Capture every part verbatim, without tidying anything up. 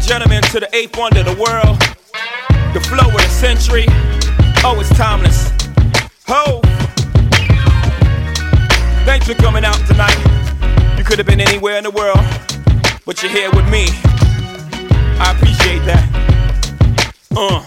and gentlemen, to the eighth wonder of the world, the flow of the century. Oh, it's timeless. Ho! Thanks for coming out tonight. You could have been anywhere in the world, but you're here with me. I appreciate that. Uh.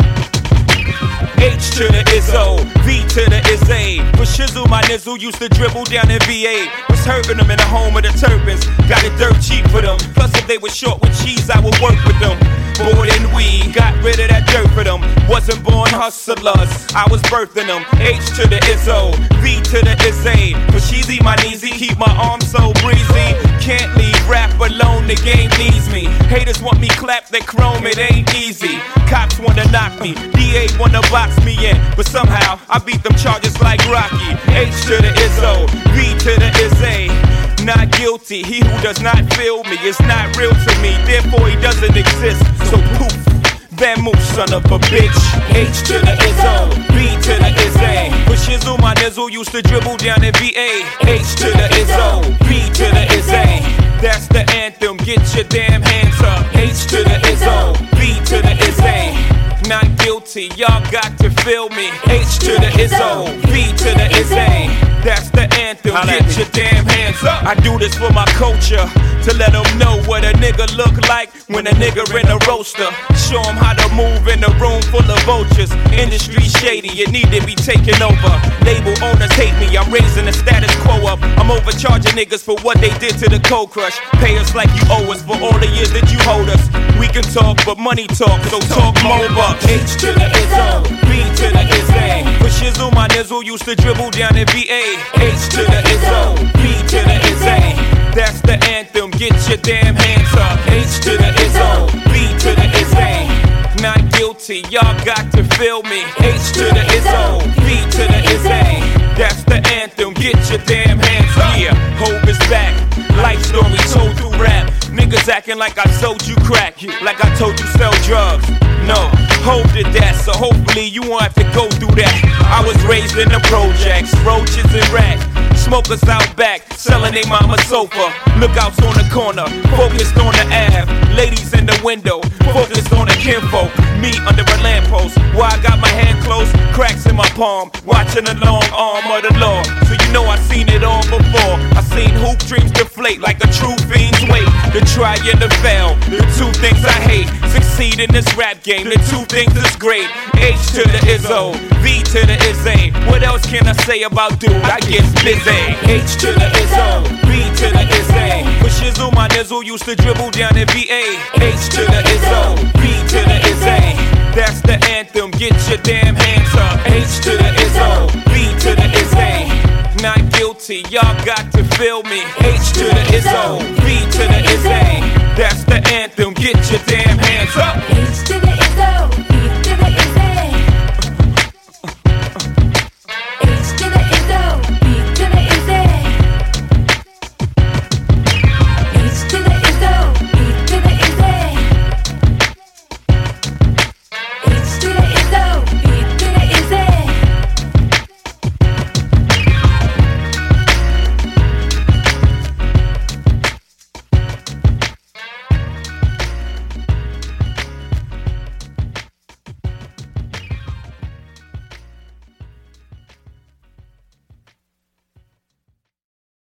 H to the Izzo, V to the Izzy. With Shizzle, my nizzle used to dribble down in V A. Was hurting them in the home of the turbans. Got it dirt cheap for them. Plus, if they were short with cheese, I would work with them. More than we got rid of that dirt for them. Wasn't born hustlers, I was birthing them. H to the Izzo, V to the Izzy. For Sheezy, my kneesy, keep my arms so breezy. Can't leave rap alone, the game needs me. Haters want me clap, they chrome, it ain't easy. Cops wanna knock me, D A wanna box me in, but somehow I beat them charges like Rocky. H to the Izzo, V to the Izzy. Not guilty, he who does not feel me is not real to me, therefore he doesn't exist. So poof, vamoose, son of a bitch. H to the Izzo, B to the Izzy. For Shizzle, my nizzle used to dribble down in V A. H to the Izzo, B to the Izzy. That's the anthem, get your damn hands up. H to the Izzo, B to the Izzy. Not guilty, y'all got to feel me. H to the Izzo, V to the Izzy. That's the anthem, get your damn hands up. I do this for my culture, to let them know what a nigga look like when a nigga in a roaster. Show them how to move in a room full of vultures. Industry shady, it need to be taken over. Label owners hate me, I'm raising the status quo up. I'm overcharging niggas for what they did to the Cold Crush. Pay us like you owe us for all the years that you hold us. We can talk, but money talk, so talk more bucks. H to the Izzo, B to the Izzy. For Shizzle, my nizzle used to dribble down in V A. H to the Izzo, B to the Izzy. That's the anthem, get your damn hands up. H to the Izzo, B to the Izzy. Not guilty, y'all got to feel me. H to the Izzo, B to the Izzy. That's the anthem, get your damn hands up. Yeah, Hope is back, life story told through rap. Niggas acting like I sold you crack, like I told you sell drugs. No, Hope did that, so hopefully you won't have to go through that. I was raised in the projects, roaches and rats. Smokers out back, selling they mama sofa. Lookouts on the corner, focused on the Ave. Ladies in the window, focused on the kinfolk. Me under a lamppost, while I got my hand closed, cracks in my palm, watching the long arm of the law. So you know I seen it all before. I seen hoop dreams deflate like a true fiend's weight. The try and the fail, the two things I hate. Succeed in this rap game, the two things is great. H to the Izzo, V to the Izzy. What else can I say about dude? I get busy. H to the Izzo, B to the Izzy. For Shizzle, my nizzle used to dribble down in V A. H to the Izzo, B to the Izzy. That's the anthem, get your damn hands up. H to the Izzo, B to the Izzy. Not guilty, y'all got to feel me. H to the Izzo, B to the Izzy. That's the anthem, get your damn hands up. H to the